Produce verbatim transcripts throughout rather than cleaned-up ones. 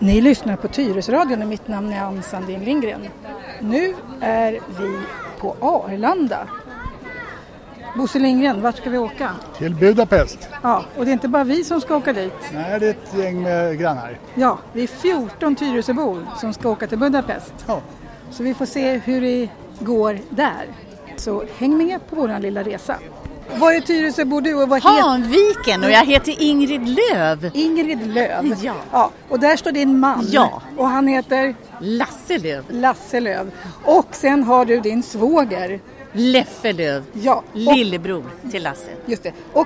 Ni lyssnar på Tyresöradion och mitt namn är Ann Sandin Lindgren. Nu är vi på Arlanda. Bosse Lindgren, vart ska vi åka? Till Budapest. Ja, och det är inte bara vi som ska åka dit. Nej, det är ett gäng med grannar. Ja, vi är fjorton Tyresöbor som ska åka till Budapest. Ja. Så vi får se hur det går där. Så häng med på vår lilla resa. Var är Tyresö bor du och vad heter... Hanviken och jag heter Ingrid Löv. Ingrid Löv. Ja. Ja. Och där står din man. Ja. Och han heter... Lasse Löv. Lasse Löv. Och sen har du din svåger. Leffe Löv. Ja. Och... Lillebror till Lasse. Just det. Och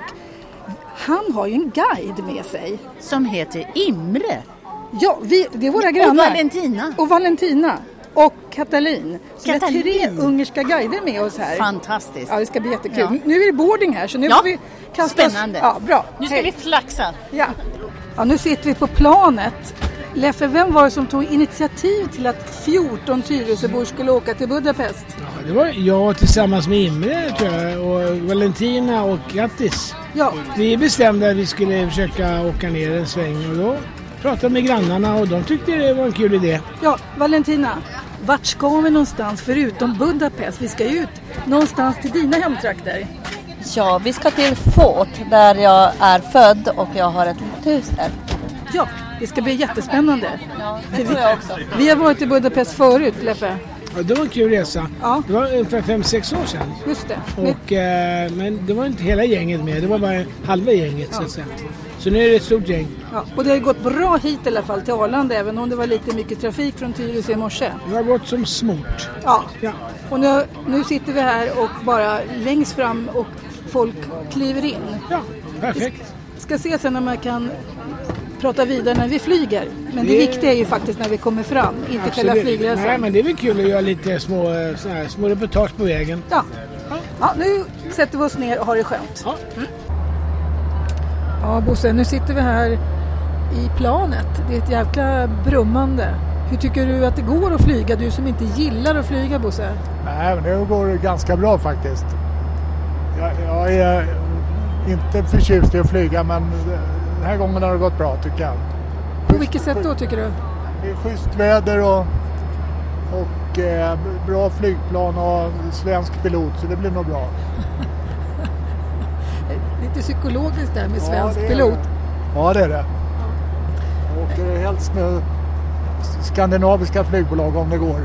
han har ju en guide med sig. Som heter Imre. Ja, vi, det är våra grannar. Och Valentina. Och Valentina. Och Katalin. Så Katalin. det är tre ungerska guider med oss här. Fantastiskt. Ja, det ska bli jättekul. Ja. Nu är det boarding här, så nu Ja. får vi kasta Spännande. oss. Ja, bra. Nu ska Hej. vi flaxa. Ja. Ja, nu sitter vi på planet. Leffe, vem var det som tog initiativ till att fjorton Tyresöbor skulle åka till Budapest? Ja, det var jag tillsammans med Imre, tror jag, och Valentina och Kattis. Ja. Vi bestämde att vi skulle försöka åka ner en sväng och då pratade med grannarna och de tyckte det var en kul idé. Ja, Valentina, vart ska vi någonstans förutom Budapest? Vi ska ju ut någonstans till dina hemtrakter. Ja, vi ska till Fort där jag är född och jag har ett hus där. Ja, det ska bli jättespännande. Ja, det tror jag också. Vi har varit i Budapest förut, Leffe. Ja, det var en kul resa. Ja. Det var ungefär fem sex år sedan. Just det. Och, eh, men det var inte hela gänget med, det var bara halva gänget så att säga. Så nu är det ett stort gäng. Ja, och det har gått bra hit i alla fall till Arlanda, även om det var lite mycket trafik från Tyresö i morse. Det har gått som smort. Ja, Ja. och nu, nu sitter vi här och bara längst fram och folk kliver in. Ja, perfekt. Vi ska se sen om man kan prata vidare när vi flyger. Men det, Det- viktiga är ju faktiskt när vi kommer fram, inte själva flygresan. Nej, men det är väl kul att göra lite små, eh, så här, små reportage på vägen. Ja. Ja, nu sätter vi oss ner och har det skönt. Ja. Mm. Ja, Bosse, nu sitter vi här i planet. Det är ett jäkla brummande. Hur tycker du att det går att flyga? Du som inte gillar att flyga, Bosse. Nej, men det går ganska bra faktiskt. Jag, jag är inte förtjust i att flyga, men den här gången har det gått bra tycker jag. På vilket sätt då, tycker du? Det är schysst väder och, och eh, bra flygplan och svensk pilot, så det blir nog bra. Lite psykologiskt där med Ja, svensk det är pilot. det. Ja, det är det. Jag åker helst med skandinaviska flygbolag om det går.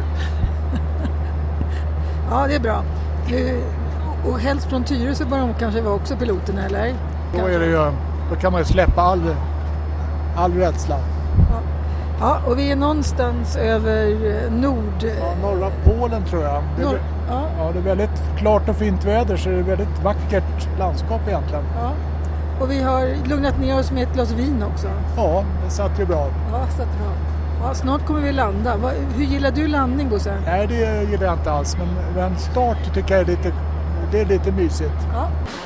Ja, det är bra. Du, och helst från Tyresö bara de kanske var också piloterna, eller? Då, är det ju, då kan man ju släppa all, all rädsla. Ja, och vi är någonstans över eh, nord... Ja, norra Polen tror jag. Det är, Norr, vä- ja, ja, det är väldigt klart och fint väder, så det är väldigt vackert landskap egentligen. ja. Och vi har lugnat ner oss med ett glas vin också. Ja, det satt ju bra. Ja, så att bra. Ja, snart kommer vi landa. Va, hur gillar du landning, Bosse? Nej, det gillar jag inte alls, men, men start tycker jag är lite, det är lite mysigt. Ja.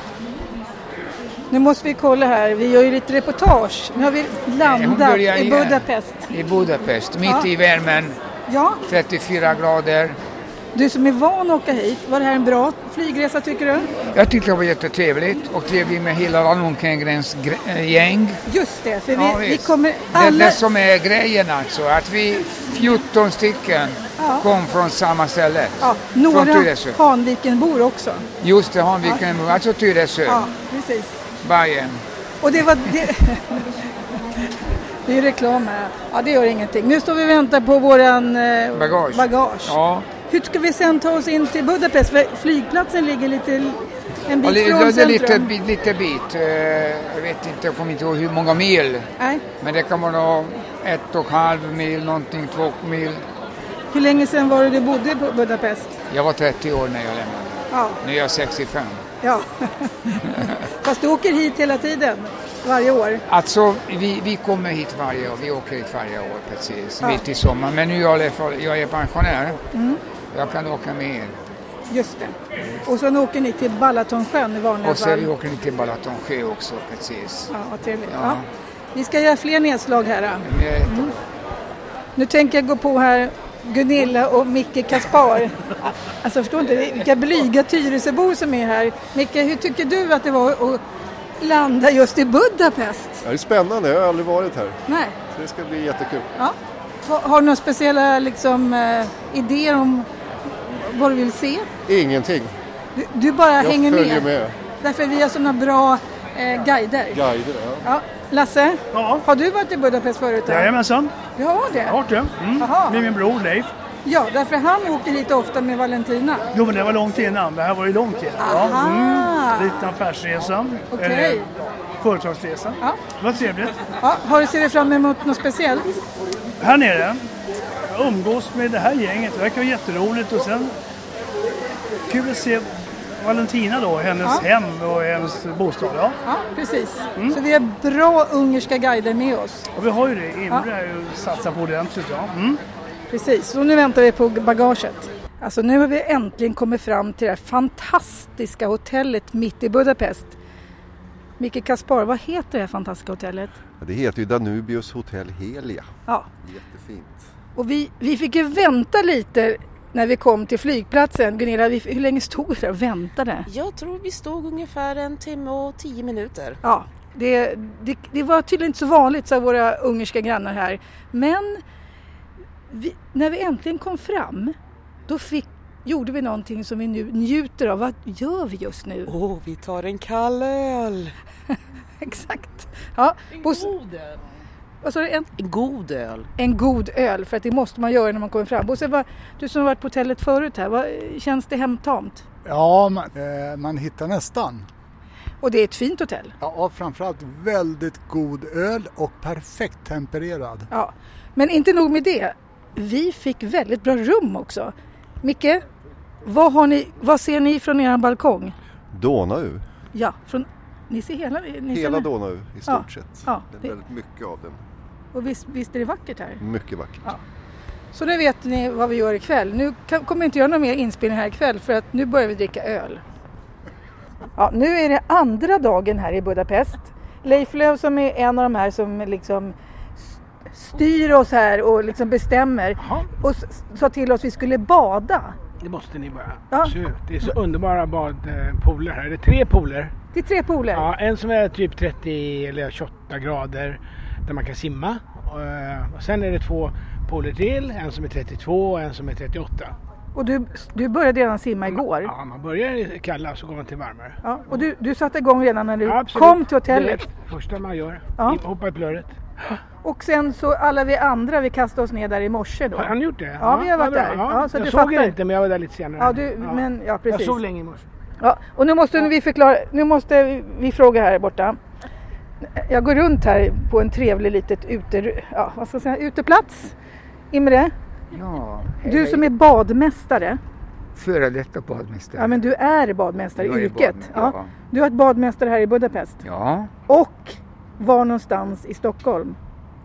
Nu måste vi kolla här. Vi gör ju lite reportage. Nu har vi Hon landat börjar i igen. Budapest. I Budapest, mitt Ja. i värmen, Ja, trettiofyra grader. du som är van att åka hit. Var det här en bra flygresa, tycker du? Jag tyckte det var jättetrevligt och trevligt med hela Rallonkengrens gr- äh, gäng. Just det, för Ja, vi, vi visst. kommer Det är alla... det som är grejen alltså, att vi fjorton stycken Ja. kom från samma ställe. Ja, Från några Tyresö. Hanvikenbor också. Just det, Hanviken, alltså Tyresö, Ja, precis. Bayern. Och det var... Det, det är reklam här. Ja, det gör ingenting. Nu står vi och väntar på våran eh, Bagage. bagage. Ja, Hur ska vi sen ta oss in till Budapest? För flygplatsen ligger lite en bit och li- från det är centrum. lite, bi- lite bit. Eh, Jag vet inte, jag kommer inte ihåg hur många mil. Nej. Men det kan vara ett och en halv mil, någonting, två mil. Hur länge sedan var det du bodde i Budapest? Jag var trettio år när jag lämnade. Ja. Nu är jag sextiofem. ja. Fast du åker hit hela tiden? Varje år? Alltså, vi, vi kommer hit varje år. Vi åker hit varje år precis. Ja. Mitt i sommaren. Men nu är jag, jag är pensionär. Mm. Jag kan åka med er. Just det. Och så åker ni till Balatonsjön i vanliga Och så fall? vi åker ni till Balatonsjö också precis. Ja, vad trevligt. Ja. Ja. Vi ska göra fler nedslag här. Då. Men jag- Mm. Nu tänker jag gå på här Gunilla och Micke Kaspar. Alltså förstår inte vilka blyga Tyresöbor som är här. Micke, hur tycker du att det var att landa just i Budapest? Ja, det är spännande, jag har aldrig varit här. Nej, Så det ska bli jättekul. Ja. Har, har du några speciella liksom, eh, idéer om vad du vill se? Ingenting. Du, du bara Jag hänger följer med. med. Därför vi har sådana bra eh, guider. Guider, ja. Ja. Lasse, Ja. har du varit i Budapest förut? då? Jajamensan. Du har det? Jag har varit det. Mm. Jaha. Det är min bror Leif. Ja, därför han åker hit ofta med Valentina. Jo, men det var långt innan. Det här var ju långt innan. Aha. Mm. Lite affärsresa. Okej. Eller företagsresa. Ja. Det var trevligt. Ja, har du sett fram emot något speciellt? Här nere. Jag umgås med det här gänget. Det verkar jätteroligt. Och sen kul att se Valentina då. Hennes Ja. hem och hennes bostad. Ja. Ja, precis. Mm. Så vi har bra ungerska guider med oss. Och vi har ju det. Imre Ja. är ju satsat på ordentligt. Ja. Mm. Precis, så nu väntar vi på bagaget. Alltså nu har vi äntligen kommit fram till det här fantastiska hotellet mitt i Budapest. Micke Kaspar, vad heter det här fantastiska hotellet? Det heter ju Danubius Hotel Helia. Ja, Jättefint. och vi, vi fick ju vänta lite när vi kom till flygplatsen. Gunilla, vi, hur länge stod vi där och väntade? Jag tror vi stod ungefär en timme och tio minuter. Ja, det, det, det var tydligen inte så vanligt, sa våra ungerska grannar här. Men vi, när vi äntligen kom fram, då fick, gjorde vi någonting som vi nu njuter av. Vad gör vi just nu? Åh, oh, vi tar en kall öl. Exakt. Ja, En Bos- god öl. Vad sa du? En, En god öl. en god öl, för att det måste man göra när man kommer fram. Bosse, vad, du som har varit på hotellet förut här, vad, känns det hemtamt? Ja, man, eh, man hittar nästan. Och det är ett fint hotell. Ja, framförallt väldigt god öl och perfekt tempererad. Ja, men inte nog med det. Vi fick väldigt bra rum också. Micke, vad, har ni, vad ser ni från er balkong? Donau. Ja, från, ni ser hela... Ni Hela ser, Donau i stort Ja, sett. ja, det är det- väldigt mycket av den. och visst, visst är det vackert här? Mycket vackert. Ja. Så nu vet ni vad vi gör ikväll. Nu kan, kommer jag inte göra någon mer inspelning här ikväll för att nu börjar vi dricka öl. Ja, nu är det andra dagen här i Budapest. Leif Löw som är en av de här som liksom s- styr oss här och liksom bestämmer. Jaha. Och s- sa till oss att vi skulle bada. Det måste ni bara. Ja. Absolut. Det är så underbara badpooler här. Det är tre pooler. Det är tre pooler. Ja, en som är typ trettio eller tjugoåtta grader där man kan simma. Och, och sen är det två pooler till. En som är trettiotvå och en som är trettioåtta. Och du, du började redan simma igår. Ja, man börjar i kalla så går man till varmare. Ja, och du, du satte igång redan när du Ja, absolut. kom till hotellet. Det är första man gör. Ja. I- Hoppa i plöret. Och sen så alla vi andra, vi kastade oss ner där i morse då. Har han gjort det? Ja, vi har varit bra. där. Ja, Ja, så jag du såg fattar. det inte men jag var där lite senare. Ja, du, men ja, precis. Jag såg länge i morse. Ja, och nu måste vi förklara, nu måste vi fråga här borta. Jag går runt här på en trevlig litet ute, ja, vad ska jag säga, uteplats. Imre, Ja, du som är badmästare. före detta badmästare. Ja, men du är badmästare Jag i är yrket. badmästare, Ja. ja. Du har ett badmästare här i Budapest. Ja, Och var någonstans i Stockholm?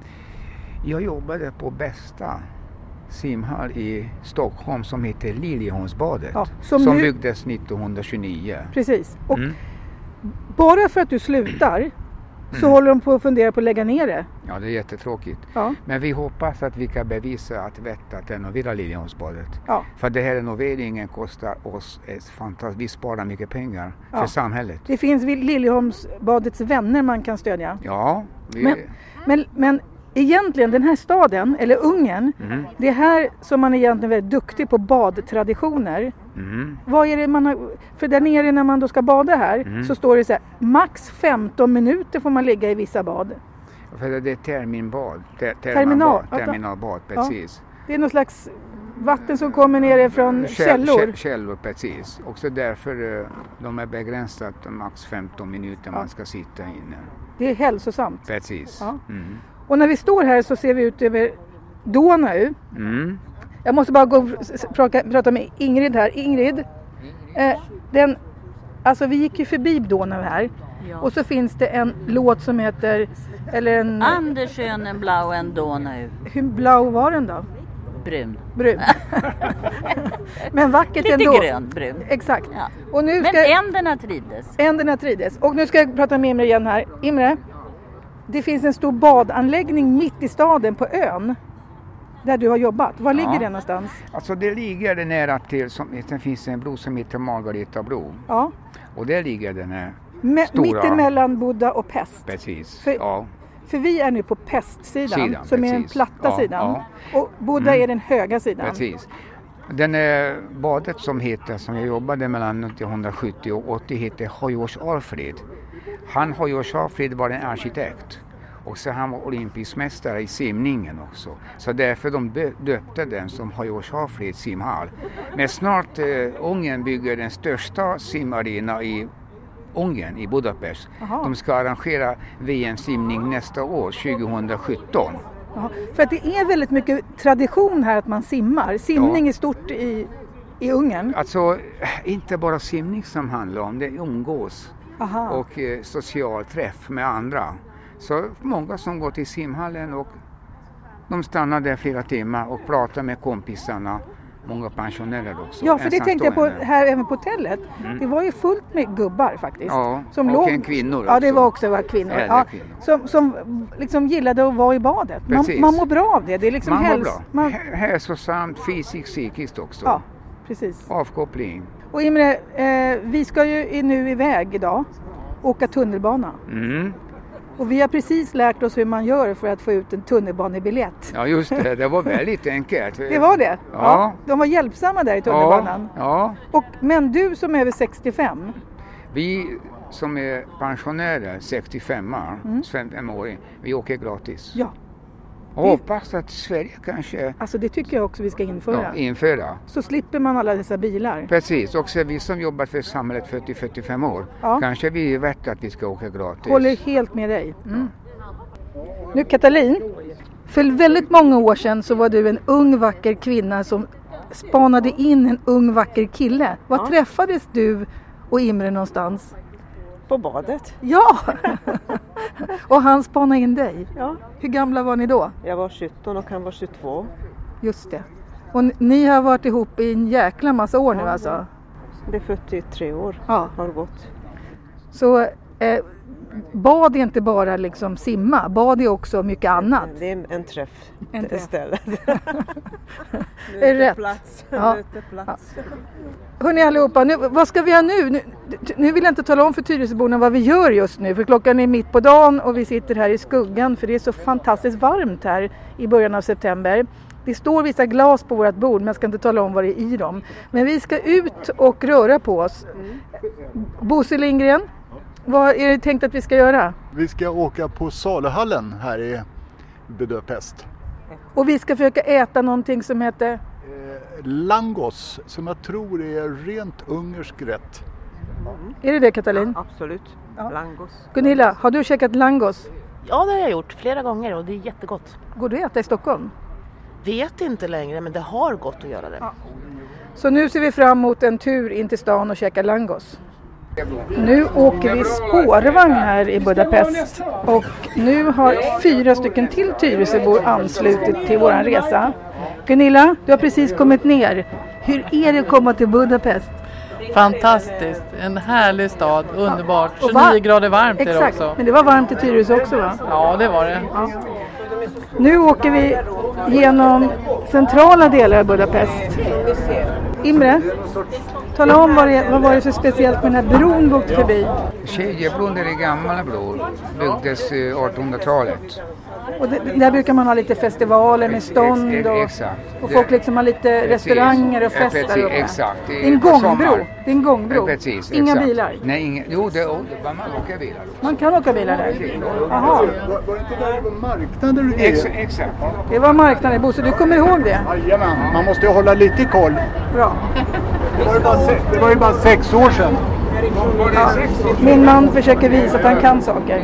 jag jobbade på bästa simhall i Stockholm som heter Liljeholmsbadet. Ja, som som nu- byggdes nittonhundratjugonio. Precis. Och Mm. bara för att du slutar så Mm. håller de på att fundera på att lägga ner det. Ja, det är jättetråkigt. Ja. Men vi hoppas att vi kan bevisa att Vett att renovera Liljeholmsbadet. Ja. För det här renoveringen kostar oss ett fantastiskt, vi sparar mycket pengar Ja. för samhället. Det finns vid Liljeholmsbadets vänner man kan stödja. Ja, vi, Men, men, men egentligen den här staden, eller Ungern, mm, det är här som man egentligen är väldigt duktig på badtraditioner. mm, Vad är det man har, för där nere när man då ska bada här Mm. så står det så här, max femton minuter får man ligga i vissa bad. för det är terminbad, ter, Terminal, terminalbad, terminalbad, precis. Det är någon slags vatten som kommer ner från Käll- källor. käll- Källor, precis. Och så därför eh, de är begränsat max femton minuter man ska sitta inne. Det är hälsosamt. Precis. Ja. Mm. Och när vi står här så ser vi ut över Donau. Mm. Jag måste bara gå och s- prata, prata med Ingrid här. Ingrid, eh, den, alltså vi gick ju förbi Donau här. Ja. Och så finns det en låt som heter, eller en, Anders schönen blauen Donau. hur blau var den då? Brun. Brun. Men vackert Lite ändå. grön, brun. Exakt. Ja. Och nu Men ska änderna trivdes. änderna trides. Och nu ska jag prata med Imre igen här. Imre, det finns en stor badanläggning mitt i staden på ön. Där du har jobbat. Var ligger Ja. den någonstans? Alltså det ligger det nära till, som, det finns en bro som heter Margareta bro. Ja. Och där ligger den här, Me- Stora. Mittemellan Buddha och Pest. precis. För- Ja. För vi är nu på pestsidan, Sidan, som är den precis. platta Ja, sidan. ja. Och Buddha Mm. är den höga sidan. Precis. Den eh, badet som heter, som jag jobbade mellan nittonhundrasjuttio och åttio heter Hojors Alfred. Han Hojors Alfred var en arkitekt. Och så han var olympisk mästare i simningen också. Så därför de döpte den som Hojors Alfred simhall. Men snart eh, Ungern bygger den största simarena i Ungern, i Budapest. Aha. De ska arrangera V M-simning nästa år, tjugohundrasjutton. Jaha. För att det är väldigt mycket tradition här att man simmar. Simning Ja. är stort i, i Ungern. Alltså inte bara simning som handlar om, det umgås Aha. och eh, social träff med andra. Så många som går till simhallen och de stannar där flera timmar och pratar med kompisarna. Många pensionärer också. Ja, för det tänkte jag på ensamstående. här även på hotellet. Mm. Det var ju fullt med gubbar faktiskt. Ja, som och låg... en kvinnor Ja, det också. var också var kvinnor. Äldre Ja, kvinnor. som, som liksom gillade att vara i badet. Man, Precis. man mår bra av det. Det är liksom Man mår häls- bra. Man... Hä- Hälsosamt, fysiskt, psykiskt också. Ja, precis. Avkoppling. Och Imre, eh, vi ska ju nu iväg idag. Åka tunnelbana. Mm. Och vi har precis lärt oss hur man gör för att få ut en tunnelbanebiljett. Ja, just det. Det var väldigt enkelt. Det var det? Ja. De var hjälpsamma där i tunnelbanan. Ja, ja. Och, men du som är över sextiofem, Vi som är pensionärer, sextiofem Mm. år, vi åker gratis. ja, Och hoppas att Sverige kanske alltså det tycker jag också vi ska införa. ja, införa. Så slipper man alla dessa bilar. Precis, också vi som jobbar för samhället fyrtio till fyrtiofem år, Ja. kanske vi vet att vi ska åka gratis. Håller helt med dig. Mm. Nu Katalin, för väldigt många år sedan så var du en ung vacker kvinna som spanade in en ung vacker kille. Var Ja. träffades du och Imre någonstans? På badet. Ja! Och han spanade in dig. Ja. Hur gamla var ni då? Jag var sjutton och han var tjugotvå. Just det. Och n- ni har varit ihop i en jäkla massa år nu alltså? Det är fyrtiotre år Ja. har gått. Så eh, bad är inte bara liksom simma, bad är också mycket annat. Det är en träff En träff. istället. Är det rätt? Plats. Ja. Möteplats. Hörrni allihopa, nu, vad ska vi göra nu? nu? Nu vill jag inte tala om för Tyresöborna vad vi gör just nu, för klockan är mitt på dagen och vi sitter här i skuggan för det är så fantastiskt varmt här i början av september. Det står vissa glas på vårt bord men jag ska inte tala om vad det är i dem. Men vi ska ut och röra på oss. Bosse Lindgren, vad är det tänkt att vi ska göra? Vi ska åka på saluhallen här i Budapest. Och vi ska försöka äta någonting som heter... Eh, langos, som jag tror är rent ungersk rätt. Är det det Katalin? Absolut. Ja. Langos. Gunilla, har du käkat langos? Ja, det har jag gjort flera gånger och det är jättegott. Går du att äta i Stockholm? Vet inte längre, men det har gått att göra det. Ja. Så nu ser vi fram emot en tur in till stan och käka langos. Nu åker vi spårvagn här i Budapest och nu har fyra stycken till Tyresöbor anslutit till våran resa. Gunilla, du har precis kommit ner. Hur är det att komma till Budapest? Fantastiskt, en härlig stad, underbart. Och var- tjugonio grader varmt är det Exakt, också. men det var varmt i Tyresö också va? Ja, det var det. Ja. Nu åker vi genom centrala delar av Budapest. Imre, tala om vad, det, vad var det så speciellt med den här bron vi åkte förbi? Kedjebron är en gammal bro, byggdes eh, artonhundratalet. Och det, där brukar man ha lite festivaler med stånd Ex- och, exakt. och folk liksom har lite Precis. restauranger och Ja, fest precis, där uppe. exakt. Det är en på gångbro. sommar. Det är en gångbro. Ja, precis, Inga exakt. bilar. Nej, inga, jo, det, oh, det, man åker bilar då. Man kan åka bilar där. Jaha, Var, var det inte där det var marknader och Ex, grejer? exakt. det var marknaden. Bosse, du kommer ihåg det? Jajamän, man måste ju hålla lite koll. Bra. Det var ju bara, se- det var ju bara sex år sedan. Ja. Min man försöker visa att han kan saker.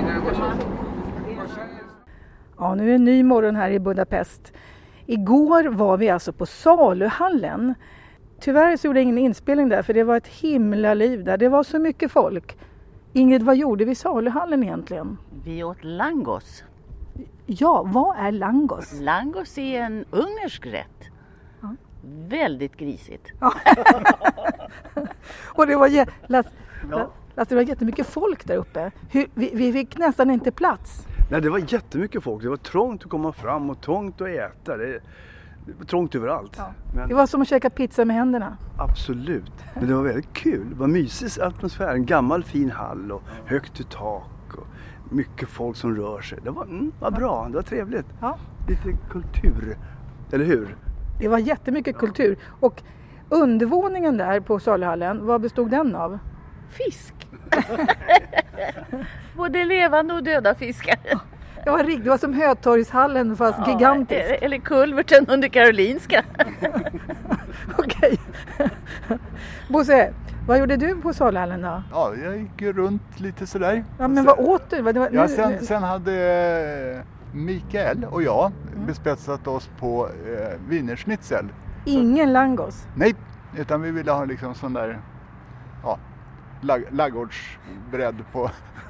Ja, nu är det en ny morgon här i Budapest. Igår var vi alltså på saluhallen. Tyvärr så gjorde jag ingen inspelning där för det var ett himla liv där. Det var så mycket folk. Ingrid, vad gjorde vi i saluhallen egentligen? Vi åt langos. Ja, vad är langos? Langos är en ungersk rätt. Ja. Väldigt grisigt. Och det var, jä- Lasse, Lasse, det var jättemycket folk där uppe. Hur, vi, vi fick nästan inte plats. Nej, det var jättemycket folk. Det var trångt att komma fram och trångt att äta. Det, det var trångt överallt. Ja. Men, Det var som att käka pizza med händerna. absolut. Men det var väldigt kul. Det var mysig atmosfär. En gammal fin hall och högt i tak. Och mycket folk som rör sig. Det var, mm, var bra, det var trevligt. Ja. Lite kultur, eller hur? Det var jättemycket kultur. Och undervåningen där på saluhallen, vad bestod den av? Fisk. Både levande och döda fiskar. Det var riktigt, det var som Hötorgshallen fast Ja, gigantiskt. Eller kulverten under Karolinska. Okej. Bosse, vad gjorde du på saluhallen då? Ja, jag gick runt lite sådär. Ja, men vad åt du? Det var, Ja, nu- sen, sen hade Mikael och jag bespetsat oss på eh, wienerschnitzel. Ingen langos. Nej, utan vi ville ha liksom sån där ja, lag, laggårdsbredd på,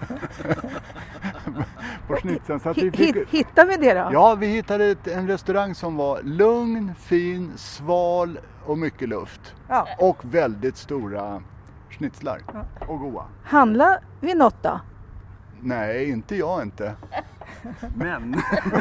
på schnitzeln. Så att vi Hi- fick, hi- Hittade vi det då? ja, vi hittade ett, en restaurang som var lugn, fin, sval och mycket luft. Ja. Och väldigt stora schnitzlar och goda. Handla vi något då? Nej, inte jag inte. Men.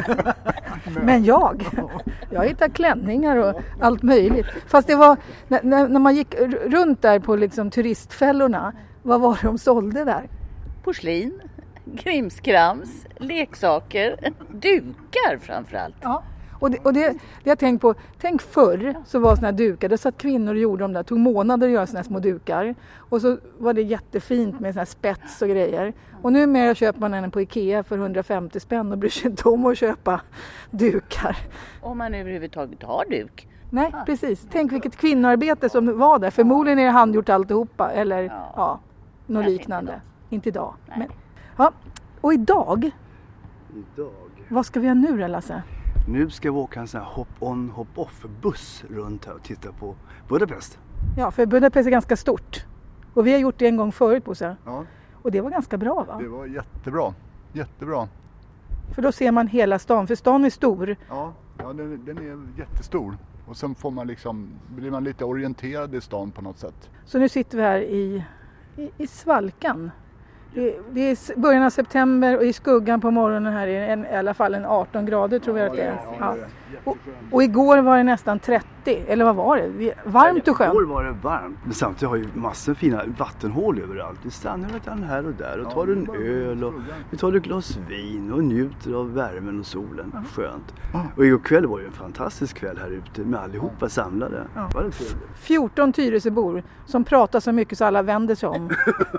Men jag, jag hittade klänningar och allt möjligt. Fast det var, när, när när man gick r- runt där på liksom turistfällorna, vad var det de sålde där? Porslin, krimskrams, leksaker, dukar framförallt. Ja. Och det, och det, det jag tänkt på, tänk förr så var såna här dukar, det satt kvinnor och gjorde dem där, tog månader att göra såna här små dukar. Och så var det jättefint med såna här spets och grejer. Och numera köper man en på Ikea för hundrafemtio spänn och bryr sig inte om att köpa dukar. Om man överhuvudtaget har duk. Nej, precis. Tänk vilket kvinnoarbete som var där. Förmodligen är det handgjort alltihopa eller ja, ja något liknande. Inte, inte idag. Men, ja. Och idag, Idag. vad ska vi göra nu då, Lasse? Nu ska vi åka en sån här hop-on, hop-off-buss runt här och titta på Budapest. Ja, för Budapest är ganska stort. Och vi har gjort det en gång förut, Bosse. Ja. Och det var ganska bra, va? Det var jättebra. Jättebra. För då ser man hela stan, för stan är stor. Ja, ja den, den är jättestor. Och sen får man liksom, blir man lite orienterad i stan på något sätt. Så nu sitter vi här i, i, i Svalkan. Det, det är s- början av september och i skuggan på morgonen här är det en, i alla fall en arton grader tror jag att det är. Ja. Och, och igår var det nästan trettio, eller vad var det? Vi- Varmt och skönt. Igår var det varmt, men samtidigt har ju massor av fina vattenhål överallt. Vi stannar lite här och där och tar en öl och vi tar ett glas vin och njuter av värmen och solen. Skönt. Och igår kväll var ju en fantastisk kväll här ute med allihopa samlade. Ja. Var det trevligt? fjorton Tyresöbor som pratar så mycket så alla vänder sig om.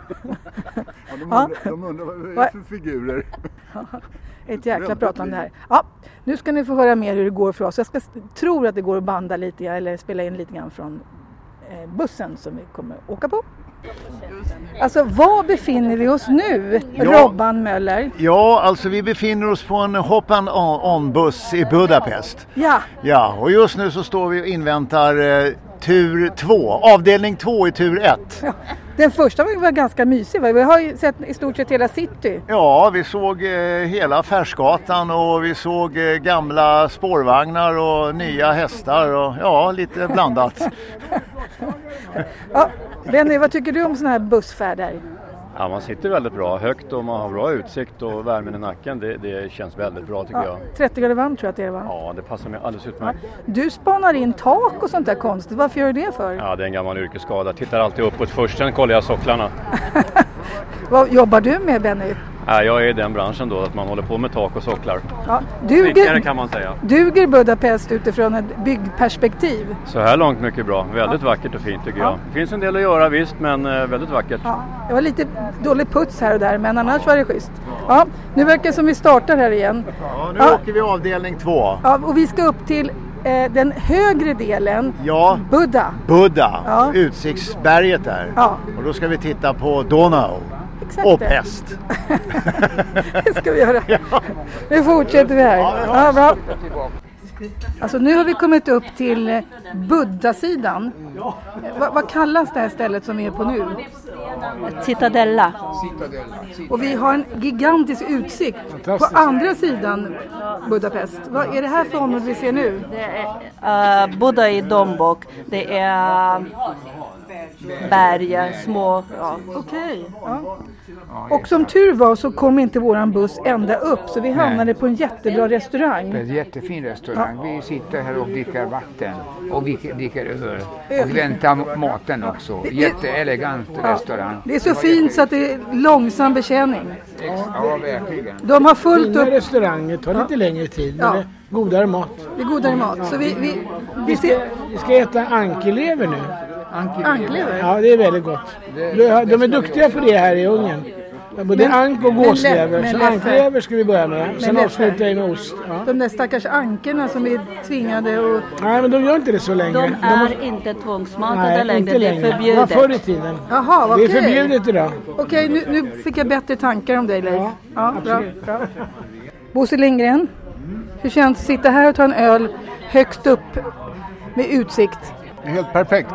Ja, de, Ja. undrar, de undrar vad det är Va- för figurer. Ett jäkla pratande här. Ja, nu ska ni få höra mer hur det går för oss. Jag ska, tror att det går att banda lite eller spela in lite grann från eh, bussen som vi kommer åka på. Alltså, var befinner vi oss nu, Ja. Robban Möller? Ja, alltså vi befinner oss på en hop-on-buss i Budapest. Ja. Ja, och just nu så står vi och inväntar eh, tur två, avdelning två i tur ett. Ja. Den första var, var ganska mysig, va? Vi har ju sett i stort sett hela city. Ja, vi såg eh, hela Affärsgatan och vi såg eh, gamla spårvagnar och nya hästar och ja, lite blandat. Ja, Benny, vad tycker du om såna här bussfärder? Ja, man sitter väldigt bra högt och man har bra utsikt och värmen i nacken. Det, det känns väldigt bra tycker Ja, jag. trettio grader varmt tror jag att det är, va? Ja, det passar mig alldeles utmärkt. Du spanar in tak och sånt där konstigt. Varför gör du det för? Ja, det är en gammal yrkesskada. Tittar alltid uppåt först, sen kollar jag socklarna. Vad jobbar du med, Benny? Ja, jag är i den branschen då, att man håller på med tak och socklar. Ja, Snickare duger, kan man säga. duger Budapest utifrån ett byggperspektiv? Så här långt mycket bra. Väldigt vackert och fint tycker Ja. jag. Det finns en del att göra visst, men eh, väldigt vackert. Ja, det var lite dålig puts här och där, men annars var det schysst. Ja, nu verkar det som vi startar här igen. Ja, nu Ja. åker vi avdelning två. Ja, och vi ska upp till eh, den högre delen, Ja, Buddha. Buddha, Ja. utsiktsberget där. Ja. Och då ska vi titta på Donau Exakt och det. Pest. Det ska vi göra. Nu fortsätter vi här. Ja, bra. Alltså nu har vi kommit upp till eh, Buddha-sidan. Eh, vad, vad kallas det här stället som vi är på nu? Cittadella. Och vi har en gigantisk utsikt på andra sidan Budapest. Vad är det här för område vi ser nu? Uh, Buddha i Dombok. Det är berg, små... Ja. Okej. Ja. Och som tur var så kom inte våran buss ända upp så vi hamnade Nej. på en jättebra restaurang. Det är en jättefin restaurang. Ja. Vi sitter här och dricker vatten och vi dricker öl och väntar maten också. Jätteelegant ja. restaurang. Det är så det fint jätte... så att det är långsam betjäning. Ja, verkligen. De har fullt Fina upp... restauranger, tar lite ja. längre tid men ja. det är godare mat. Det är godare mat. Så vi, vi, vi, ska, vi ska äta ankelever nu. Anklever? Ja, det är väldigt gott. De är duktiga på det här i Ungern. Både men, ank och gåslever. Så anklever ska vi börja med. Men sen avslutar vi med ost. Ja. De där stackars ankerna som är tvingade och... Nej, men de gör inte det så länge. De är de har... inte tvångsmatade längre. Det är förbjudet. Det var förr i tiden. Jaha, det är okay. förbjudet idag. Okej, okay, nu, nu fick jag bättre tankar om dig, Leif. Ja, ja bra, bra. Bosse Lindgren, hur känns det att sitta här och ta en öl högst upp med utsikt? Helt perfekt.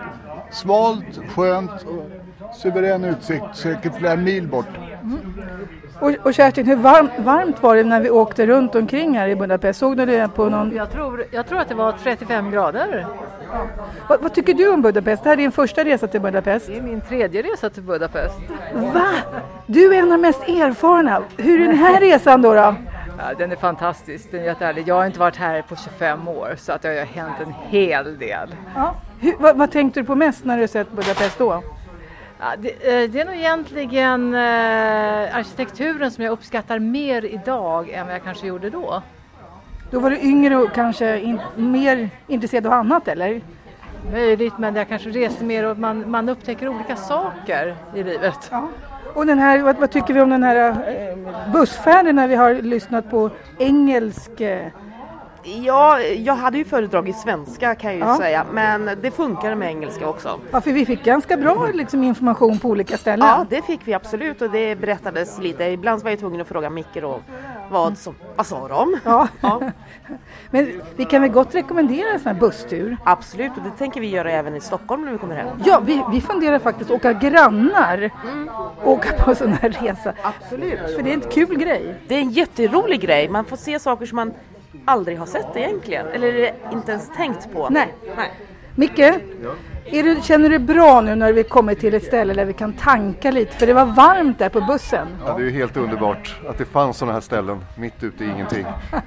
Svalt, skönt, suverän utsikt, säkert flera mil bort. Mm. Och, och Kerstin, hur varm, varmt var det när vi åkte runt omkring här i Budapest? Såg du det på någon... Jag tror, jag tror att det var trettiofem grader. Ja. Vad, vad tycker du om Budapest? Det här är din första resa till Budapest. Det är min tredje resa till Budapest. Va? Du är en av de mest erfarna. Hur är den här resan då? då? Ja, den är fantastisk, den är jättehärlig. Jag har inte varit här på tjugofem år så att det har hänt en hel del. Ja. Hur, vad, vad tänkte du på mest när du sett Budapest då? Ja, det, det är nog egentligen eh, arkitekturen som jag uppskattar mer idag än vad jag kanske gjorde då. Då var du yngre och kanske in, mer intresserad av annat, eller? Möjligt, men jag kanske reser mer och man, man upptäcker olika saker i livet. Ja. Och den här, vad, vad tycker vi om den här eh, bussfärden när vi har lyssnat på engelsk... Eh... Ja, jag hade ju föredragit svenska kan jag ju ja. säga, men det funkar med engelska också. Ja, för vi fick ganska bra liksom, information på olika ställen. Ja, det fick vi absolut och det berättades lite. Ibland var jag tvungen att fråga Micke då, vad, som, vad sa de? Ja. ja. Men vi kan väl gott rekommendera en sån här busstur? Absolut, och det tänker vi göra även i Stockholm när vi kommer hem. Ja, vi, vi funderar faktiskt åka grannar mm. åka på sån här resa. Absolut. För det är en kul grej. Det är en jätterolig grej. Man får se saker som man aldrig har sett egentligen. Eller inte ens tänkt på. Nej. Nej. Micke, ja. är du, känner du bra nu när vi kommer till ett ställe där vi kan tanka lite? För det var varmt där på bussen. Ja, det är ju helt underbart att det fanns sådana här ställen mitt ute i ingenting.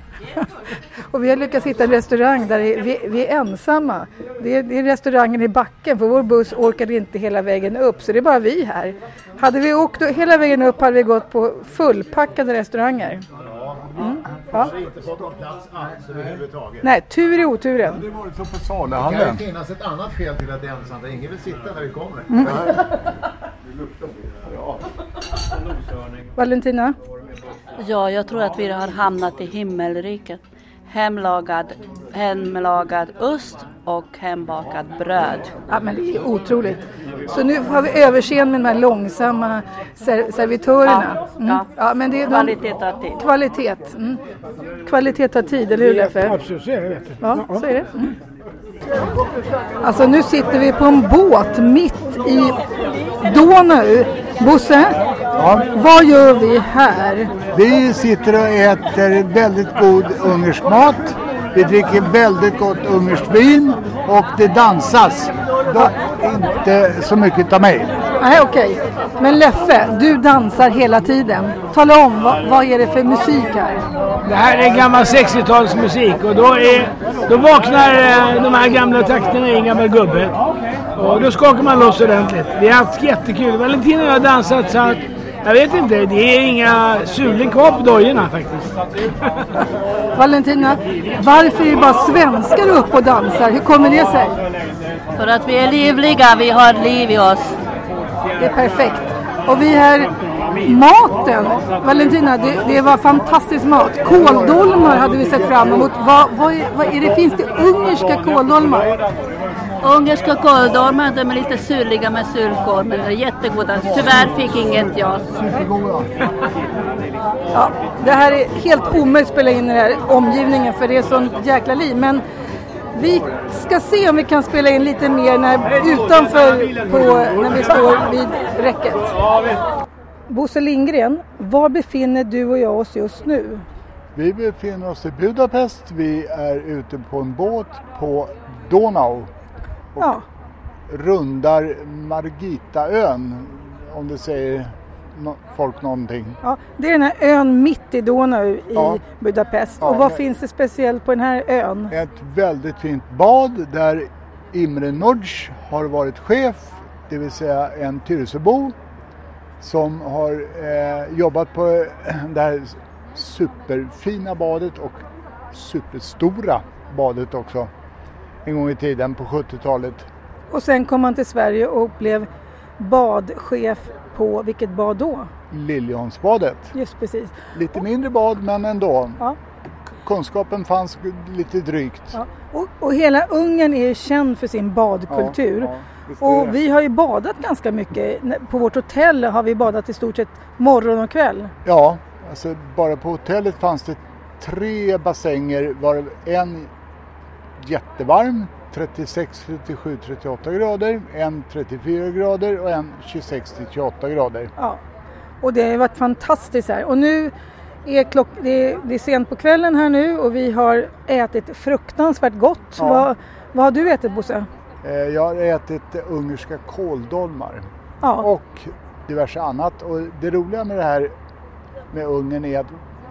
Och vi har lyckats hitta en restaurang där vi, vi är ensamma. Det är, det är restaurangen i backen, för vår buss orkade inte hela vägen upp. Så det är bara vi här. Hade vi åkt hela vägen upp hade vi gått på fullpackade restauranger. Mm. Ja. Inte fått någon plats alls överhuvudtaget. Nej, tur i oturen. Det var så på Salahallen. Det kan ju finnas ett annat skäl till att det är ensamt. Ingen vill sitta när vi kommer. Mm. Det luktar ja. Valentina? Ja, jag tror att vi har hamnat i himmelriket. Hemlagad, hemlagad ost och hembakad bröd. Ja, men det är otroligt. Så nu har vi överseende med de här långsamma ser- servitörerna. Ja, mm. ja. ja men det är kvalitet tar tid. Kvalitet. Mm. Kvalitet tar tid, eller hur Leffe? Absolut, så är det. Ja, så är det. Mm. Alltså nu sitter vi på en båt mitt i Donau. Bosse, ja. Vad gör vi här? Vi sitter och äter väldigt god ungersk mat. Vi dricker väldigt gott ungerskt vin och det dansas. Dock inte så mycket av mig. Nej, okej. Okay. Men Leffe, du dansar hela tiden. Tala om, vad, vad är det för musik här? Det här är gammal sextiotalsmusik och då, är, då vaknar de här gamla takterna i en gammal gubbe. Och då skakar man loss ordentligt. Vi har haft jättekul. Valentina och jag har dansat så att jag vet inte, det är inga sulor kvar på dojorna faktiskt. Valentina, varför är det bara svenskar upp och dansar? Hur kommer det sig? För att vi är livliga, vi har liv i oss. Det är perfekt. Och vi här, maten, Valentina, det, det var fantastisk mat. Kåldolmar hade vi sett fram emot. Vad, vad, är, vad är det? Finns det ungerska kåldolmar? Ungerska kåldolmar, de är lite surliga med surkål, men de är jättegoda. Tyvärr fick inget jag. Ja, det här är helt omöjligt att spela in i den här omgivningen för det är sånt jäkla liv. Men vi ska se om vi kan spela in lite mer när, utanför på, när vi står vid räcket. Bosse Lindgren, var befinner du och jag oss just nu? Vi befinner oss i Budapest. Vi är ute på en båt på Donau. Ja. rundar Margitaön, om det säger no- folk någonting. Ja, det är den här ön mitt i Donau i Ja. Budapest. Ja, och vad det- finns det speciellt på den här ön? Ett väldigt fint bad där Imre Nudge har varit chef, det vill säga en Tyresöbo som har eh, jobbat på det här superfina badet och superstora badet också en gång i tiden på sjuttiotalet. Och sen kom han till Sverige och blev badchef på vilket bad då? Liljeholmsbadet. Just precis. Lite mindre bad men ändå. Ja. Kunskapen fanns lite drygt. Ja. Och, och hela Ungern är ju känd för sin badkultur. Ja, ja, visst är det. och vi har ju badat ganska mycket. På vårt hotell har vi badat i stort sett morgon och kväll. Ja, alltså bara på hotellet fanns det tre bassänger, varav en jättevarm, trettiosex, trettiosju, trettioåtta grader, en trettiofyra grader och en tjugosex till tjugoåtta grader. Ja. Och det har varit fantastiskt här. Och nu är klock, det, är, det är sent på kvällen här nu och vi har ätit fruktansvärt gott. Ja. Vad, vad har du ätit, Bosse? Eh, Jag har ätit ungerska kåldolmar Ja. och diverse annat. Och det roliga med det här med Ungern är att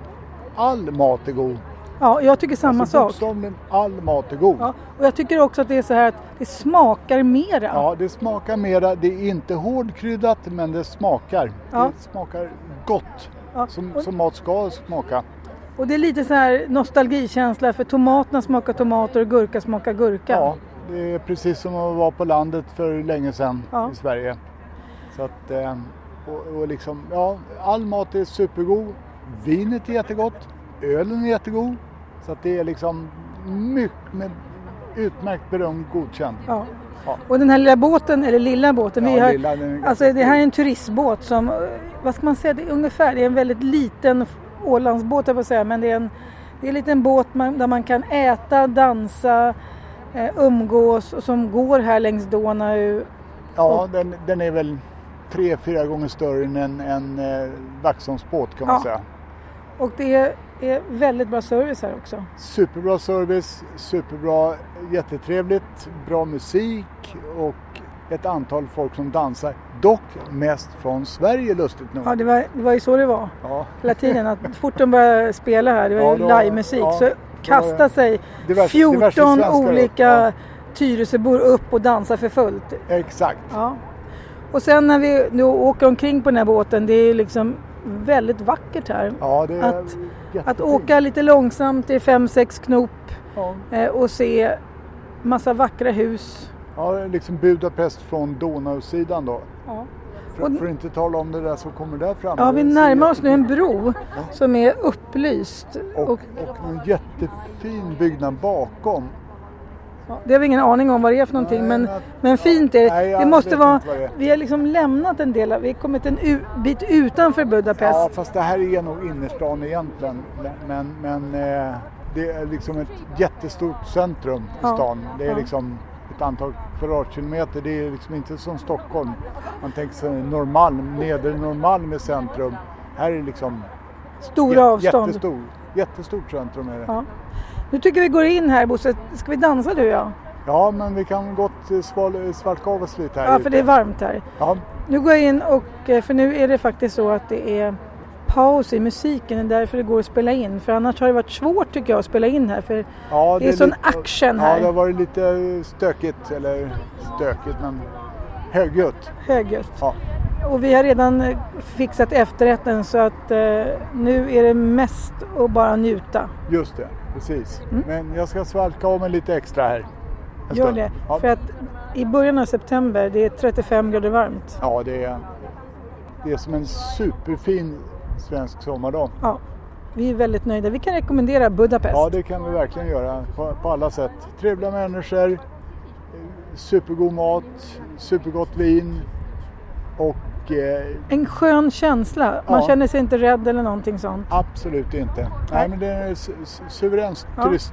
all mat är god. Ja, jag tycker samma alltså, sak. bokstavligen all mat är god. Ja, och jag tycker också att det är så här att det smakar mera. Ja, det smakar mera. Det är inte hårdkryddat men det smakar. Ja. Det smakar gott. Ja. Som, Och- som mat ska smaka. Och det är lite så här nostalgikänsla för tomaterna smakar tomater och gurka smakar gurka. Ja, det är precis som att vara på landet för länge sedan Ja. i Sverige. Så att, eh, och, och liksom, ja, all mat är supergod. Vinet är jättegott. Ölen är jättegod. Så att det är liksom mycket med utmärkt beröm godkänt. Ja. Ja. Och den här lilla båten, eller lilla båten, Ja, vi har, lilla, den är alltså ganska det här är stor. en turistbåt som, eh, vad ska man säga, det är ungefär, det är en väldigt liten Ålandsbåt jag får säga, men det är en, det är en liten båt man, där man kan äta, dansa, eh, umgås och som går här längs Donau. Ja, den, den är väl tre, fyra gånger större än en, en eh, Vaxholmsbåt kan man Ja. säga. Och det är, är väldigt bra service här också. Superbra service, superbra, jättetrevligt, bra musik och ett antal folk som dansar. Dock mest från Sverige, lustigt nog. Ja, det var, det var ju så det var Ja. hela tiden. Att fort de började spela här, det var Ja, ju då- livemusik, ja, så då var kastade det sig diverse- diverse fjorton svenskar olika upp, Tyresöbor upp och dansar för fullt. Exakt. Ja. Och sen när vi nu åker omkring på den här båten, det är liksom väldigt vackert här. Ja, det är att, att jättefint. åka lite långsamt i fem, sex knop Ja. eh, och se massa vackra hus. Ja, liksom Budapest från Donausidan då. Ja. För, för att inte tala om det där som kommer där framme. Ja, vi Det ser närmar oss nu en jättefint ut. bro som är upplyst. Och, Och, och en jättefin byggnad bakom. ja, det har vi ingen aning om vad det är för någonting, men, men fint är det. Nej, jag Det måste vet vara, inte vad det är. vi har liksom lämnat en del, av- vi har kommit en u, bit utanför Budapest. Ja, fast det här är nog innerstan egentligen. Men, men eh, det är liksom ett jättestort centrum i Ja, stan. Det är ja. liksom ett antal kvadratkilometer. Det är liksom inte som Stockholm. Man tänker sig Norrmalm, nedre Norrmalm är centrum. Här är liksom Stora jä- avstånd. Jättestor, jättestort centrum är det. Ja. Nu tycker vi går in här, Bosse. Ska vi dansa du och jag? Ja, men vi kan gott eh, sval, svalka av oss lite här Ja, ute. för det är varmt här. Ja, Nu går jag in och, eh, för nu är det faktiskt så att det är paus i musiken. Det är därför det går att spela in. För annars har det varit svårt tycker jag att spela in här. För ja, det är sån lite- action Ja, det har här. varit lite stökigt. Eller stökigt, men högljutt. Högljutt. Ja. Och vi har redan eh, fixat efterrätten så att eh, nu är det mest att bara njuta. Just det, precis. Mm. Men jag ska svalka av mig lite extra här. En Gör stund. det. Ja. För att i början av september, det är trettiofem grader varmt. Ja, det är, det är som en superfin svensk sommardag. Ja, vi är väldigt nöjda. Vi kan rekommendera Budapest. Ja, det kan vi verkligen göra på, på alla sätt. Trevliga människor, eh, supergod mat, supergott vin och eh, En skön känsla. Man Ja. känner sig inte rädd eller någonting sånt. absolut inte. Nej, men det är en su- su- suverän Ja. turiststad.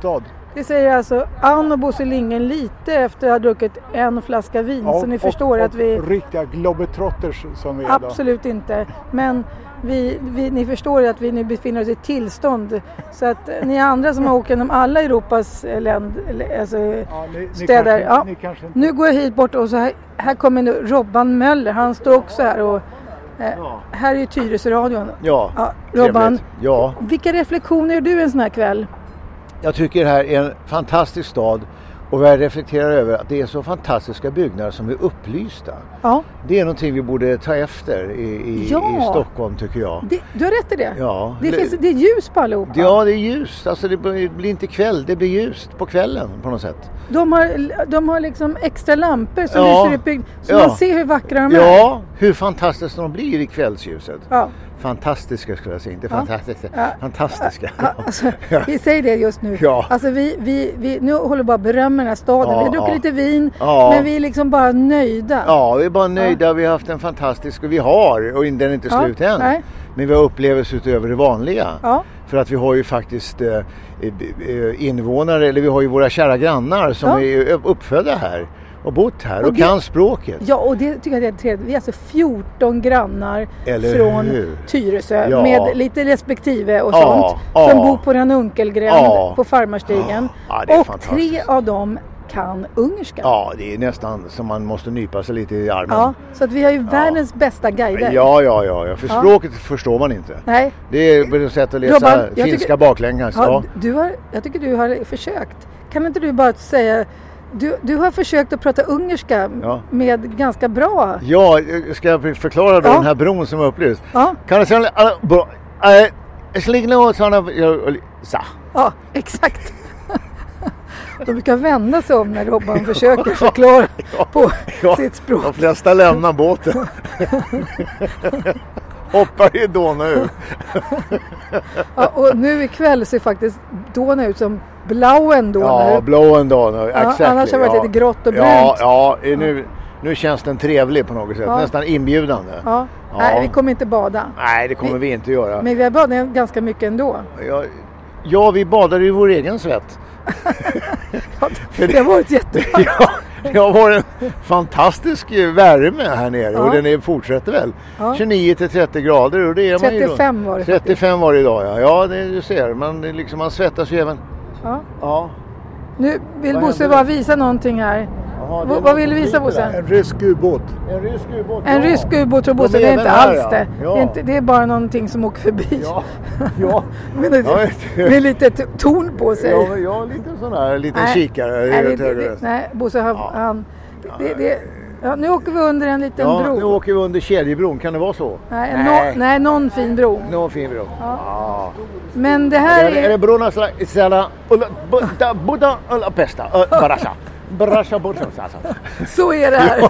Det säger alltså Ann och Bosse Lindgren lite efter att ha druckit en flaska vin. Ja, så ni och, förstår och, att vi... riktiga globetrotters som vi är då. Absolut inte. Men vi, vi, ni förstår att vi nu befinner oss i tillstånd. Så att ni andra som har åkt genom alla Europas länder, alltså ja, ni, städer. Ni kanske, ja. ni kanske inte... Nu går jag hit bort och så här, här kommer nu Robban Möller. Han står också här och eh, Ja. här är ju Tyresöradion. Ja, ja Robban, trevligt. Ja. Vilka reflektioner gör du en sån här kväll? Jag tycker det här är en fantastisk stad och jag reflekterar över att det är så fantastiska byggnader som är upplysta. Ja. Det är någonting vi borde ta efter i, i, Ja. i Stockholm tycker jag. Det, du har rätt i det. Ja. Det, finns, det är ljus på allihopa. Ja, det är ljust. Alltså det blir inte kväll, det blir ljust på kvällen på något sätt. De har, de har liksom extra lampor som Ja. lyser upp bygg, så Ja. man ser hur vackra de är. Ja, hur fantastiskt de blir i kvällsljuset. Ja. Fantastiska skulle jag säga, inte Ja. fantastiska. Ja. Fantastiska. Ja, alltså, vi säger det just nu. Ja. Alltså vi, vi, vi, nu håller bara berömma den här staden. Ja, vi har druckit ja. lite vin, Ja. men vi är liksom bara nöjda. Ja, vi är bara nöjda. Vi har haft en fantastisk, och vi har, och den är inte Ja, slut än. nej. Men vi har upplevelser utöver det vanliga. Ja. För att vi har ju faktiskt eh, eh, invånare, eller vi har ju våra kära grannar som Ja. är uppfödda här och bott här och, Och det- kan språket. Ja, och det tycker jag är trevligt. Vi är alltså fjorton grannar Eller från hur? Tyresö Ja. med lite respektive och Ja, sånt. ja. Som bor på en Unkelgränd Ja. på Farmarstigen. Ja, det är och fantastiskt. tre av dem kan ungerska. Ja, det är nästan som man måste nypa sig lite i armen. Ja, så att vi har ju världens bästa guider. Ja, ja, ja, ja. För Ja. språket förstår man inte. Nej. Det är ett sätt att läsa Robban, jag finska tycker- baklänges. Ja, Ja. du har, jag tycker du har försökt. Kan inte du bara säga, du, du har försökt att prata ungerska Ja. med ganska bra. Ja, ska jag förklara då Ja. den här bron som är upplyst? Ja. Kan du säga äh, sligna åt sådana sa. Ja, exakt. De brukar vända sig om när Robban försöker förklara på sitt språk. De flesta lämnar båten. Hoppar i Donau ur. Ja, och nu ikväll ser faktiskt Donau ut som blauen Donau. Ja, blauen Donau, Ja, exactly. annars har det varit ja. lite grått och brunt. Ja, ja nu, nu känns den trevlig på något sätt. Ja. Nästan inbjudande. Ja. Ja. Nej, vi kommer inte bada. Nej, det kommer vi, inte göra. Men vi har badat ganska mycket ändå. Ja, ja, vi badar i vår egen svett. Det har varit jättebra. Ja, det har varit en fantastisk värme här nere och Ja. den är, fortsätter väl. Ja. tjugonio till trettio grader och det är man ju då. trettiofem var det trettiofem var det idag, ja. Ja, det du ser. Man, det är liksom, man svettas ju även. Ja. Ja. Nu vill Vad Bosse händer bara nu? visa någonting här. Jaha, det V- är vad något vill du som visa flyter Bosse? där. En rysk ubåt. En rysk ubåt. En ja. rysk ubåt tror Bosse, De är det är även inte här, alls ja. det. Ja. Det, är inte, det är bara någonting som åker förbi. Ja. Ja. med, ett, Ja, vet du. med lite t- torn på sig. Ja, men jag lite sån här liten Nej. kikare. Nej, det, Helt det, höger det, röst. nej Bosse han... han det, det, ja, nu åker vi under en liten Ja, bro. nu åker vi under Kedjebron, kan det vara så? Nej, nej. No, nej, någon fin bro. Någon fin bro. Ja. Ja. Men det här Är, är är... det brona sala Buddha Buddha eller pesta? Barasha. Barasha Buddha alltså. Så är det här.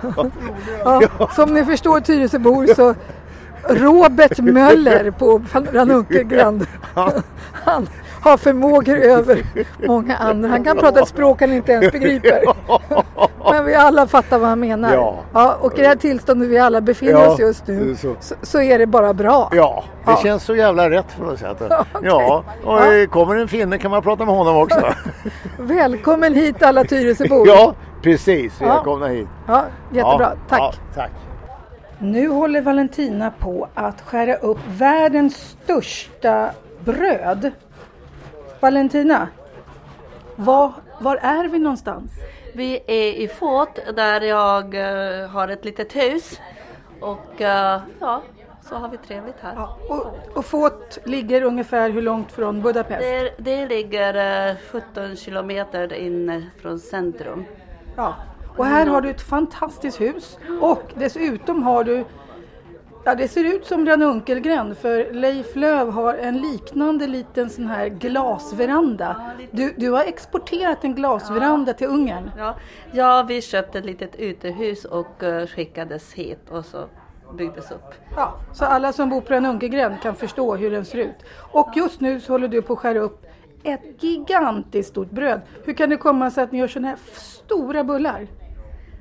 Ja, som ni förstår Tyresöbor så Robert Möller på Ranunkelgrand. Han har förmågor över många andra. Han kan prata ett språk han inte ens begriper. Men vi alla fattar vad han menar. Ja. Ja, och i det här tillståndet vi alla befinner Ja, oss just det är nu så. så, så är det bara bra. Ja, det Ja. känns så jävla rätt på något sätt. Okej. Ja, och Ja. kommer en finne kan man prata med honom också. Välkommen hit alla Tyresöbor. Ja, precis. Ja. Välkomna hit. Ja, jättebra. Ja, Tack. ja, tack. Nu håller Valentina på att skära upp världens största bröd. Valentina, var, var är vi någonstans? Vi är i Fåt där jag eh, har ett litet hus och eh, ja, så har vi trevligt här. Ja, och, och Fåt ligger ungefär hur långt från Budapest? Det, det ligger eh, sjutton kilometer in från centrum. Ja. Och här har du ett fantastiskt hus och dessutom har du, ja det ser ut som Ranunkelgränd för Leif Löv har en liknande liten sån här glasveranda. Du, du har exporterat en glasveranda till Ungern. Ja, ja, vi köpte ett litet utehus och uh, skickades hit och så byggdes upp. Ja, så alla som bor på Ranunkelgränd kan förstå hur den ser ut. Och just nu så håller du på att skära upp ett gigantiskt stort bröd. Hur kan det komma sig att ni gör såna här stora bullar?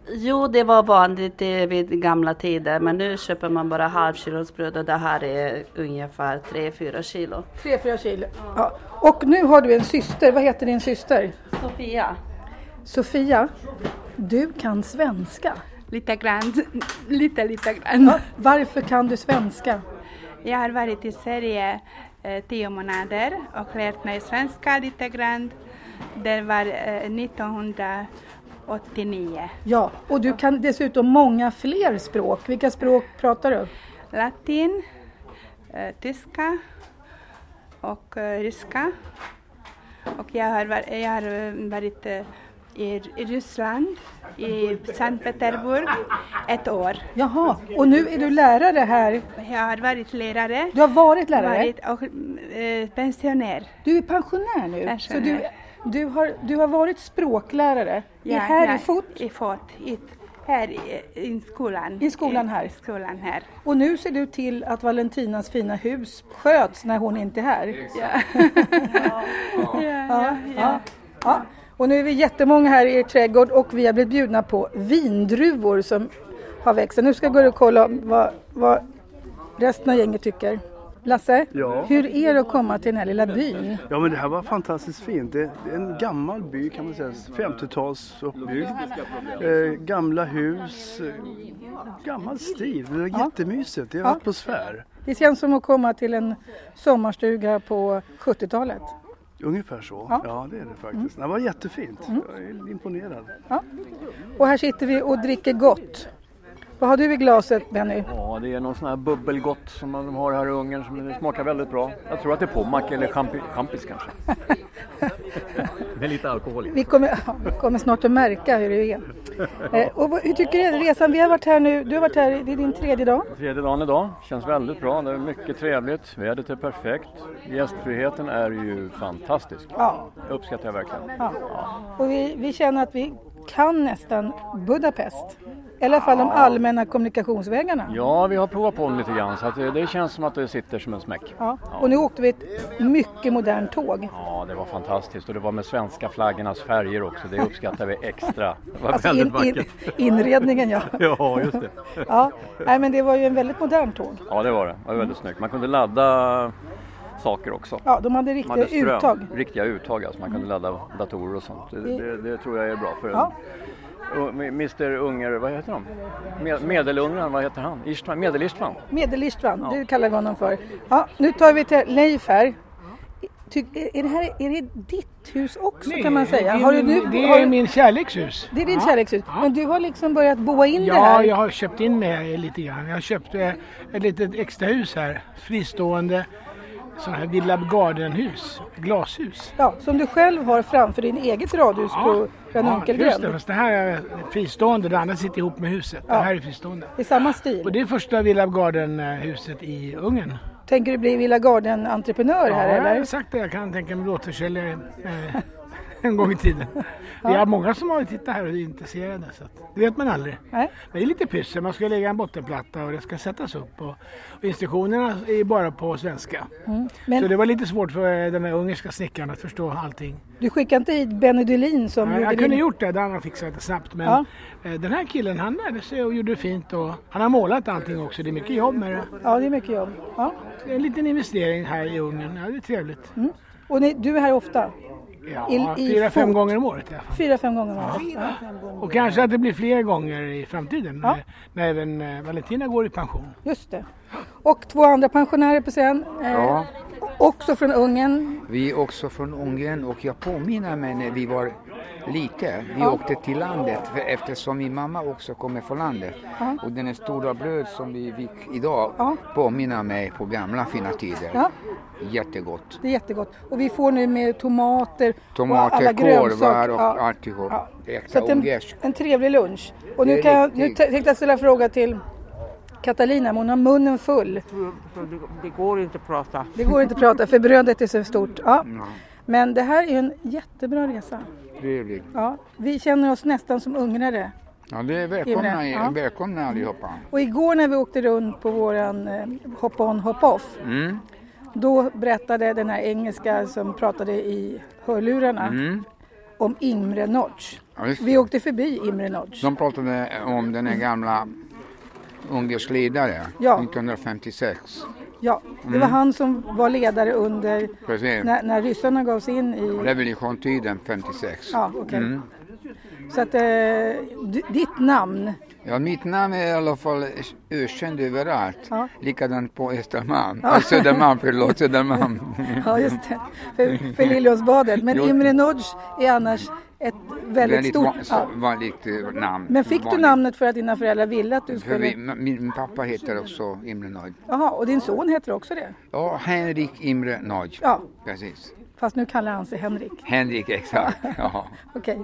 Jo, det var vanligt vid gamla tider, men nu köper man bara halvkilosbröd och det här är ungefär tre fyra kilo. tre fyra kilo. Ja. Och nu har du en syster. Vad heter din syster? Sofia. Sofia, du kan svenska. Lite grann, lite, lite grann. Ja, varför kan du svenska? Jag har varit i Sverige eh, tio månader och lärt mig svenska lite grann. Det var eh, nittonhundraåttionio. Ja, och du kan dessutom många fler språk. Vilka språk pratar du? Latin, eh, tyska och eh, ryska. Och jag har, var, jag har varit eh, i Ryssland, i Sankt Petersburg, ett år. Jaha, och nu är du lärare här? Jag har varit lärare. Du har varit lärare? Varit och eh, pensionär. Du är pensionär nu? Pensionär. Så du, du, har, du har varit språklärare ja, i här ja, i Fot? I Fot, i, här i, i skolan. I skolan här? I skolan här. Och nu ser du till att Valentinas fina hus sköts när hon inte är här? Ja. ja, ja, ja. ja. ja. Och nu är vi jättemånga här i er trädgård och vi har blivit bjudna på vindruvor som har växt. Så nu ska jag gå och kolla vad, vad resten av gänget tycker. Lasse, ja. Hur är det att komma till den här lilla byn? Ja, men det här var fantastiskt fint. Det är en gammal by kan man säga, femtio-tals uppbyggd. Eh, gamla hus, eh, gammal stil. Det är ja. jättemysigt, det är ja. atmosfär. Det känns som att komma till en sommarstuga på sjuttiotalet. Ungefär så, ja, ja det är det faktiskt. Mm. Det var jättefint, mm. jag är imponerad. Ja. Och här sitter vi och dricker gott. Vad har du i glaset, Benny? Ja, det är någon sån här bubbelgott som de har här i Ungern som smakar väldigt bra. Jag tror att det är pommac eller champi- champis kanske. Med lite alkohol i. Vi kommer, kommer snart att märka hur det är. Eh, och hur tycker du resan? Vi har varit här nu, du har varit här, det är din tredje dag. Tredje dagen idag, känns väldigt bra, det är mycket trevligt, vädret är perfekt. Gästfriheten är ju fantastisk. Ja. Det uppskattar jag verkligen. Ja. Och vi, vi känner att vi kan nästan Budapest. I alla fall de allmänna kommunikationsvägarna. Ja, vi har provat på dem lite grann så att det, det känns som att det sitter som en smäck. Ja. Ja. Och nu åkte vi ett mycket modernt tåg. Ja, det var fantastiskt och det var med svenska flaggornas färger också. Det uppskattar vi extra. Det var alltså väldigt in, vackert. In, inredningen, ja. Ja, just det. Ja, nej, men det var ju en väldigt modern tåg. Ja, det var det. Det var väldigt snyggt. Man kunde ladda saker också. Ja, de hade riktiga de hade ström, uttag. Riktiga uttag, alltså man kunde ladda datorer och sånt. Det, det, det tror jag är bra för ja. en mister Unger, vad heter de? Med, Medelungern, vad heter han? Istvan, Medelistvan. Medelistvan, ja. Det kallar vi honom för. Ja, nu tar vi till Leif här. Ty, är, det här, är det ditt hus också? Nej, kan man säga? Det, har du nu, det är har, min kärlekshus. Det är din ja. kärlekshus. Ja. Men du har liksom börjat boa in ja, det här. Ja, jag har köpt in mig lite grann. Jag har köpt eh, ett litet extra hus här. Fristående. Sån här Villa Garden-hus, glashus. Ja, som du själv har framför din eget radhus ja, på Ranunkelgränd. Ja, just det. Fast det här är fristående, det andra sitter ihop med huset. Ja. Det här är fristående. I samma stil. Och det är första Villa Garden-huset i Ungern. Tänker du bli Villa Garden-entreprenör ja, här eller? Ja, jag har sagt det. Jag kan tänka mig återförsäljare eh, en gång i tiden. Ja. Det är många som har tittat här och är intresserade. Så att, det vet man aldrig. Nej. Men det är lite pyssel. Man ska lägga en bottenplatta och det ska sättas upp. Och, och instruktionerna är bara på svenska. Mm. Men, så det var lite svårt för den här ungerska snickaren att förstå allting. Du skickade inte hit Benny Dylin som ja, gjorde jag kunde din... gjort det. Det han fixade det snabbt. Men ja. Den här killen, han lärde sig och gjorde det fint. Och han har målat allting också. Det är mycket jobb med det. Ja, det är mycket jobb. Ja. Det är en liten investering här i Ungern. Ja, det är trevligt. Mm. Och ni, du är här ofta? Ja, I, i fyra, fem fot. gånger om året i alla fall. Fyra, fem gånger om året. Ja. Ja. Och kanske att det blir fler gånger i framtiden. Ja. När, när även eh, Valentina går i pension. Just det. Och två andra pensionärer på scen. Eh, ja. Också från Ungern. Vi är också från Ungern och jag påminner mig när vi var lite. Vi ja. åkte till landet för eftersom min mamma också kommer från landet. Ja. Och den stora bröd som vi fick idag ja. påminner mig på gamla fina tider. Ja. Jättegott. Det är jättegott. Och vi får nu med tomater, tomater och alla korvar och ja. alltihop. Ja. Så att en, en trevlig lunch. Och nu, kan jag, nu tänkte jag ställa en fråga till Katalina, hon har munnen full. Det, det går inte att prata. Det går inte att prata för brödet är så stort. Ja. Mm. Men det här är en jättebra resa. Trevligt. Ja, vi känner oss nästan som ungrare. Ja, det är välkomna, ja. välkomna allihopa. Och igår när vi åkte runt på våran eh, hop-on, hop-off. Mm. Då berättade den här engelska som pratade i hörlurarna mm. om Imre Notch. Ja, just det. Vi åkte förbi Imre Nagy. De pratade om den här gamla ungdomsledare Ja. nittonhundrafemtiosex. Ja, det Mm. var han som var ledare under Precis. när, när ryssarna gav sig in i... Revolutionstiden femtiosex. Ja, okej. Mm. Så att eh, d- ditt namn, Ja, mitt namn är i alla fall ökänd överallt. Ja. Likadant på Östermalm. Ja. Ja. Södermalm, förlåt, Södermalm. ja just det, för, för Liljeholmsbadet. Men Jo. Imre Nagy är annars ett väldigt Väldigt stort... van, Ja. vanligt eh, namn. Men fick du Vanligt. namnet för att dina föräldrar ville att du För skulle... vi, min, min pappa heter också Imre Nagy. Jaha, och din son heter också det? Ja, Henrik Imre Nagy. Ja. Precis. Fast nu kallar han sig Henrik. Henrik, exakt. Ja. Okej.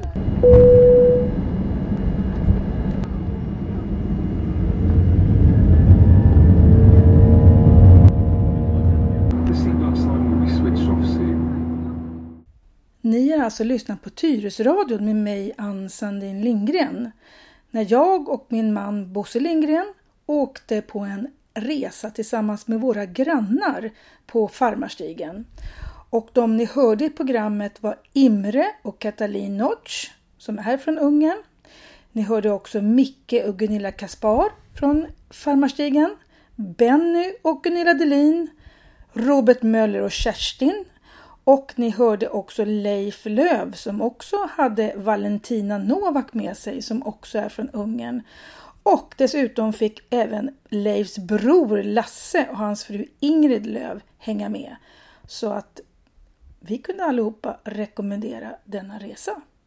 Ni har alltså lyssnat på Tyresöradion med mig, Ann Sandin Lindgren. När jag och min man Bosse Lindgren åkte på en resa tillsammans med våra grannar på Farmarstigen. Och de ni hörde i programmet var Imre och Katalin Nagy som är från Ungern. Ni hörde också Micke och Gunilla Kaspar från Farmarstigen. Benny och Gunilla Delin. Robert Möller och Kerstin. Och ni hörde också Leif Löv som också hade Valentina Novak med sig som också är från Ungern. Och dessutom fick även Leifs bror Lasse och hans fru Ingrid Löv hänga med. Så att vi kunde allihopa rekommendera denna resa.